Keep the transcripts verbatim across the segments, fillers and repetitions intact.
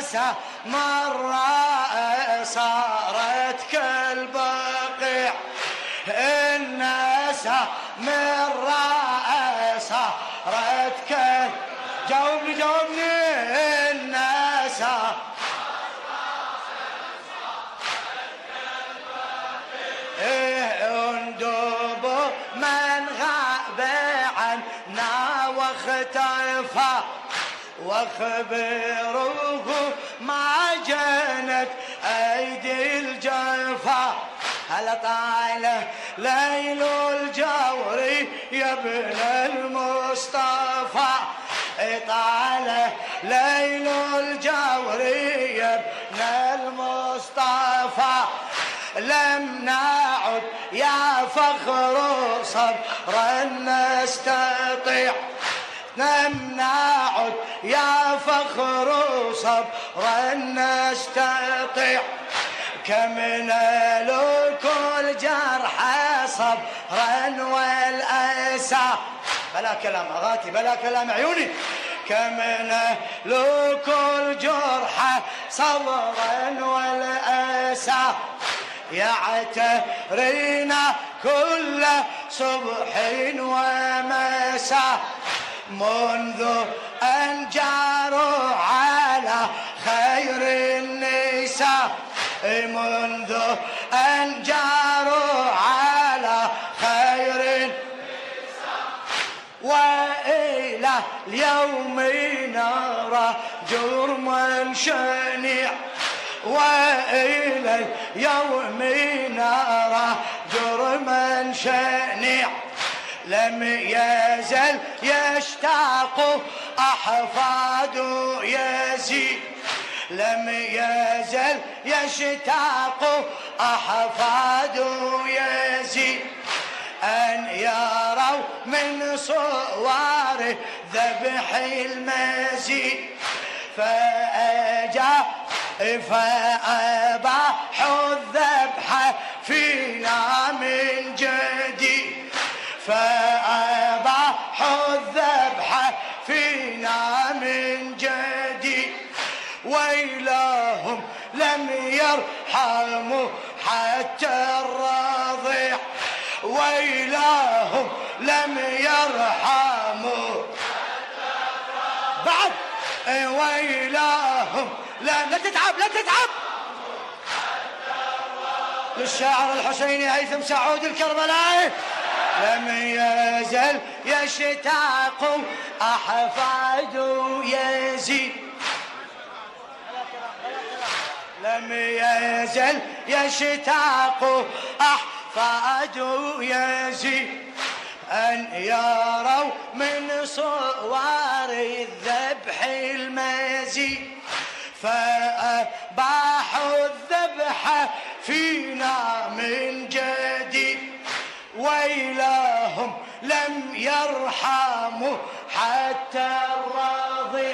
الناس مرة صارت كالبقيع، الناس مرة صارت كال جاوبني جاوبني الناس اندبوا من غاب عنا واختفى، واخبروه ما جنت ايدي الجفا. هل طال ليل الجور يا ابن المصطفى، طال ليل الجور يا ابن المصطفى. لم نعد يا فخر صبرا نستطيع، لم نعد يا فخر صبرا نستطيع. كم نلوك الجرح صبرا والأسى. بلا كلام أغاتي بلا كلام عيوني. كم نلوك الجرح صبرا والأسى، يعترينا كل صبح ومساء. منذ أن جاروا على خير النساء، منذ أن جاروا على خير النساء. وإلى اليوم نرى جرما شنيع، وإلى اليوم نرى جرما شنيع. لم يزل يشتاق أحفاد يزيد، لم يزل يشتاق أحفاد يزيد أن يروا من صور ذبح المزيد. فأجا فأباحوا الذبح فينا من جديد، فأباحوا الذبح فينا من جديد. ويلهم لم يرحموا حتى الرضيع، ويلهم لم يرحموا حتى الرضيع. بعد ويلهم لا لا تتعب لا تتعب. للشاعر الحسيني هيثم سعود الكربلائي. لم يزل يشتاق أحفاد يزيد، لم يزل يشتاق أحفاد يزيد أن يروا من صور الذبح المزيد. فأباحوا الذبح فينا من جديد. ويلهم لم يرحموا حتى الرضيع،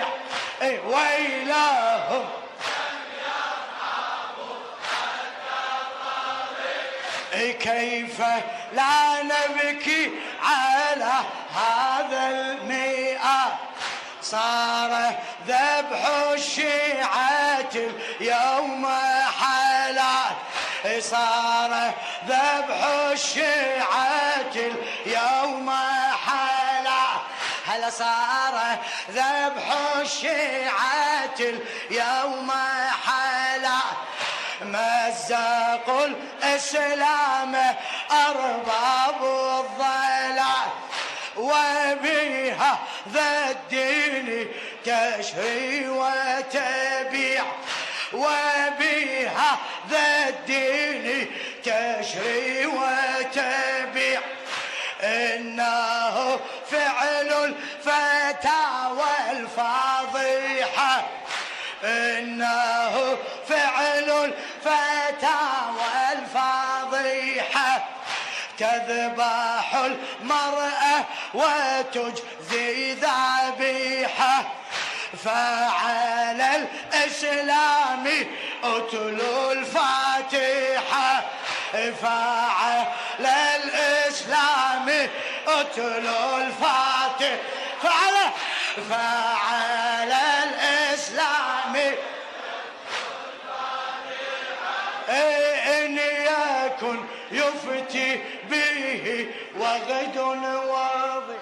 ويلهم لم يرحموا حتى الرضيع. كيف لا نبكي على هذا المئات، صار ذبح الشيعة اليوم حلال، صار ذبح الشيعة اليوم حلال. هل صار ذبح الشيعة اليوم حلال. مزقوا الإسلام أرباب الضلال، وبها ذا الدين تشري وتبيع، وبها ذا الدين تشري وتبيع. إنه فعل الفتاوى الفاضحة، إنه فعل الفتاوى الفاضحة. تذبح المرأة وتجزي ذبيحة، فعلى الإسلام اتلوا الفاتحة، فعلى الإسلام اتلوا الفاتحة، فعلى فعلى الإسلام يفتي به وغد واضح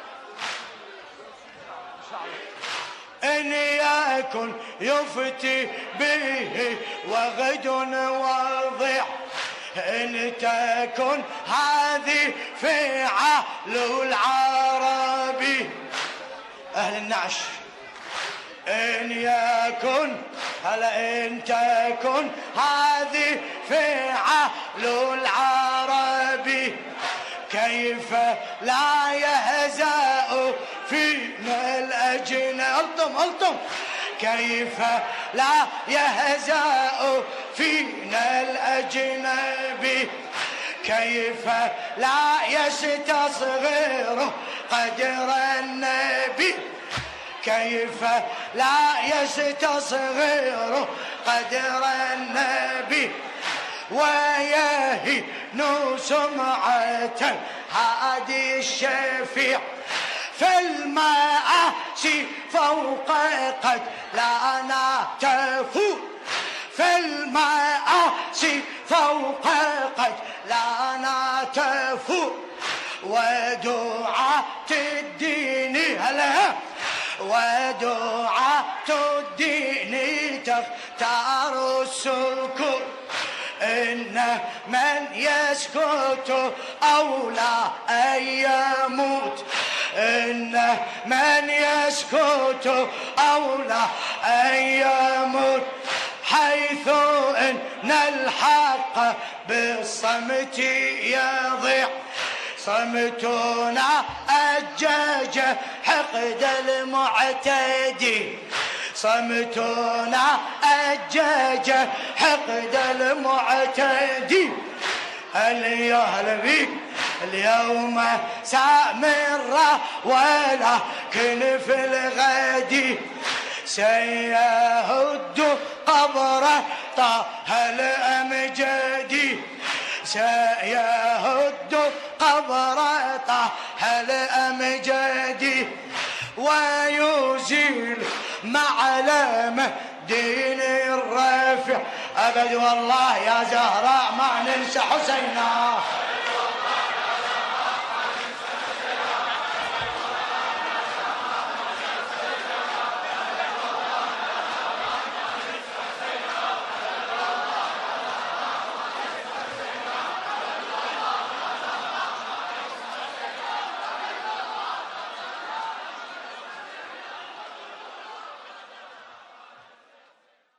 إن يكن يفتي به وغد واضح إن تكن هذه فعل العربي أهل النعش إن يكن هلا إن تكن هذه فعل العربي كيف لا يهزأ فينا الأجنبي ألطم ألطم كيف لا يهزأ فينا الأجنبي كيف لا يستصغر قدر النبي كيف لا يستصغر قدر النبي ويهين سمعة هادي الشفيع فالمآسي فوق قد لا نتفو فالمآسي فوق قد لا نتفو ودعاة الدين هلا ودعاة الدين تختار السكون إن من يسكت أولى أن يموت إن من يسكت أولى أن يموت حيث إن الحق بالصمت يضيع صمتنا أجج حقد المعتدي صمتنا أجج حقد المعتدي اليوم بيك اليوم سامرة ولكن في الغد سيهد قبره طه الأمجدي سيهد قبره طه الأمجدي ويزيل معلم دين الرافع أبد والله يا زهراء ما ننسى حسينا